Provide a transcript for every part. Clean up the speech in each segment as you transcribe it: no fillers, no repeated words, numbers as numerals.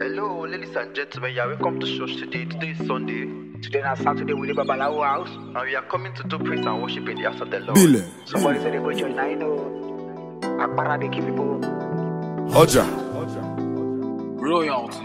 Hello, ladies and gentlemen, you are welcome to church today. Today is Sunday. Today na Saturday with the Babalawo house. And we are coming to do praise and worship in the house of the Lord. Bile. Somebody said they go join. I know. Akpara they keep people. Ọjà. Royalty.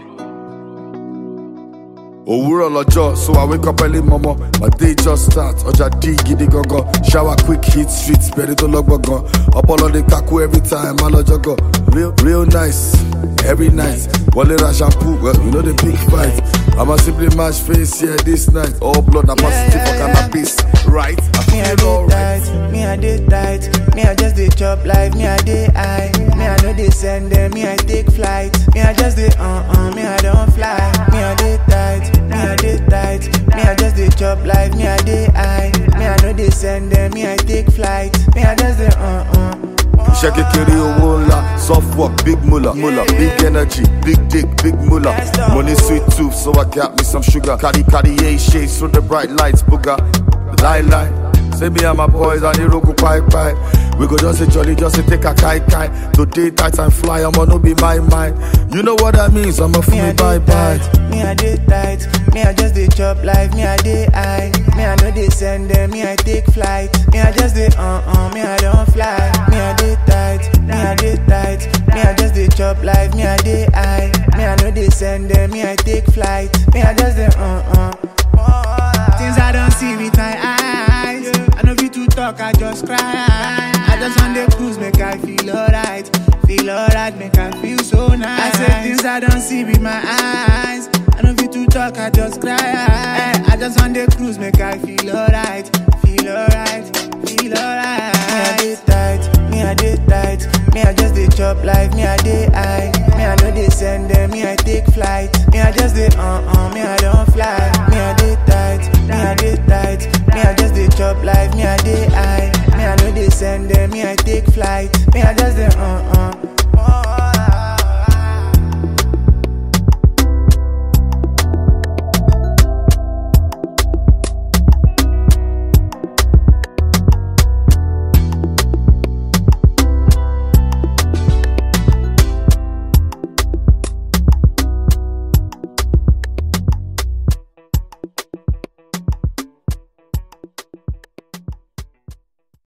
Òwúrọ̀ lọ́jọ́, so I wake up early mama. My day just start. Ọjà dí gidi gangan. Shower quick hit streets, bẹ̀rẹ̀ tó lọ́gbọ̀ngàn. Ọpọlọ dey kaku every time, má lọ jọgọ̀. Real nice, every night. Wọlé ra shampoo, well, you know the big fight. I'ma simply match face here this night. All blood na positive for cannabis, right? I feel alright. Me I dey tight, me I just dey chop life, me I dey high. Me I know they send them, me I take flight. Me I just dey me I don't fly. Me I dey tight, me I dey tight. Me I just dey chop life, me I dey high. Me I know they send them, me I take flight. Me I just dey Iṣẹ́ kékeré owó ńlá, soft work, big mullah, big energy, big dick, big mullah. Money sweet tooth, so I got me some sugar. Cartier shades through the bright lights, booger. Lie. Say me and my boys and the rogu pie. We go just a jolly, just a take a kai. Today tight and fly, I'ma no be my mind. You know what that means, I'ma feel me bye. Me I dey tight, me I just dey chop life, me I dey high. Me I know they send them, me I take flight. Me I just dey me I don't fly. Me I dey tight, me I dey tight. Me I just dey chop life, me I dey high. Me I know they send them, me I take flight. Me I just dey Things I don't see with my eyes. I know fit to talk, I just cry. I just on the cruise, make I feel alright. Feel alright, make I feel so nice. I say things I don't see with my eyes. I know fit to talk, I just cry. I just on the cruise, make I feel alright. Feel alright, feel alright. Me I dey tight, me I dey tight. Me I just dey chop life, me I dey high. Me I know they send them, me I take flight. Me I just dey me I don't